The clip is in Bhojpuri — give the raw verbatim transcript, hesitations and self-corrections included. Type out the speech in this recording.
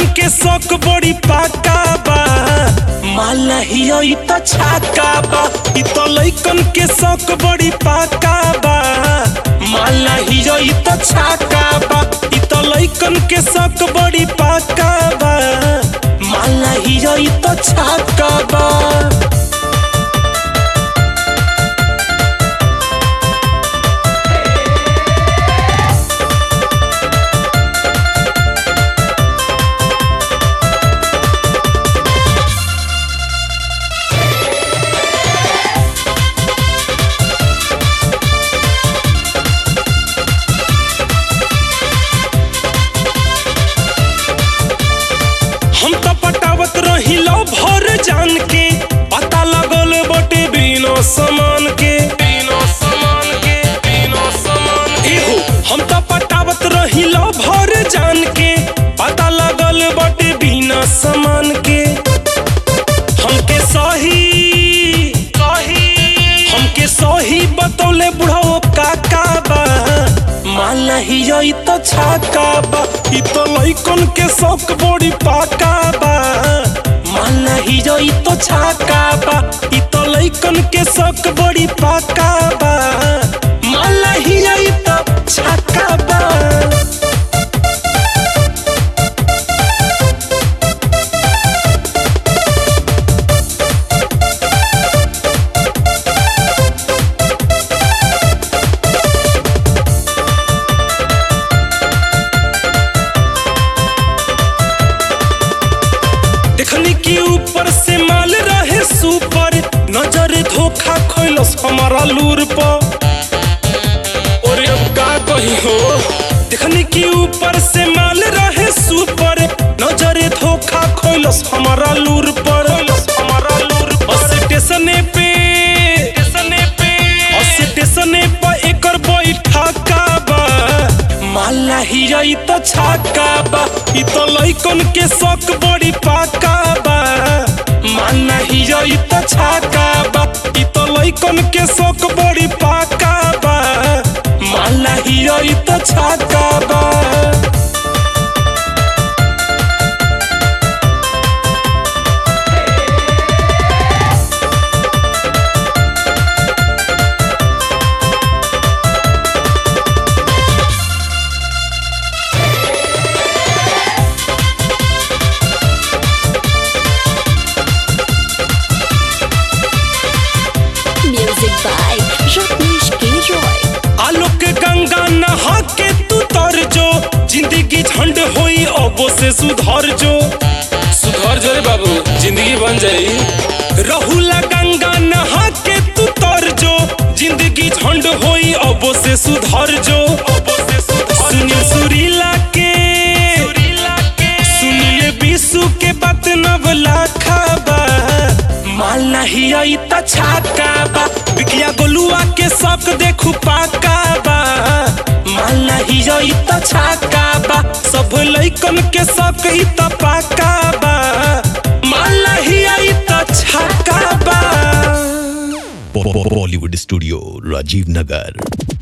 लइकन के शौक बड़ी पाका बा। माला हियो इ त छाका बा, इ त लइकन के शौक बड़ी पाका बा। माला हियो इ त छाका बा, इ त लइकन के शौक बड़ी पाका बा। माला हियो इ त छाका बा। हम तो पटावत रही लो भर जान के, पता लगल बटे बिना समान के बिना समान के बिना समान के। एहो हम तो पटावत रही लो भर जान के, पता लगल बटे बिना समान के। हमके सही सही हमके सही बतौले बुढ़ाओ काका बा। माला हियो इ त छाका बा, इ त लइकन के शौक बड़ी पाका बा। माला हियो इ त छाका बा, इ त लइकन के शौक बड़ी पाका बा। माला हियो इ त छाका बा। देखनी की ऊपर से माल रहे सुपर, नजर धोखा खोलस हमारा लूर पर। और अब का कही हो, देखनी की ऊपर से माल रहे सुपर, नजर धोखा खोलस हमारा लूर पर हमारा लूर पर। स्टेशन पे स्टेशन पे स्टेशन पे एकर बैठा का बा। माला हियो इ त छाका बा, इ त लइकन के शौक बड़ी पाका बा। माला हियो इ त छाका बा, इ त लइकन के शौक बड़ी पाका बा। माला हियो इ त छाका बा। Music by Rajneesh K. Roy. Alok Ganga नहा के तू तर जो, जिंदगी झंड होई अबो से सुधर जो। सुधर जो रे बाबू, जिंदगी बन जाई। रहुला गंगा नहा के तू तर जो, जिंदगी झंड होई अबो से सुधर जो अबो से सुधर। सुनील सुरीला के सुरीला के सुनिए बीसू के बात नवला खाबा। माला हियो इ त छाका बा, बिकिया गोलुआ के शौक देखू पाका बा। माला हियो इ त छाका बा, सब लइकन के शौक इ त पाका बा। माला हियो इ त छाका बा। Bollywood studio, Rajiv Nagar.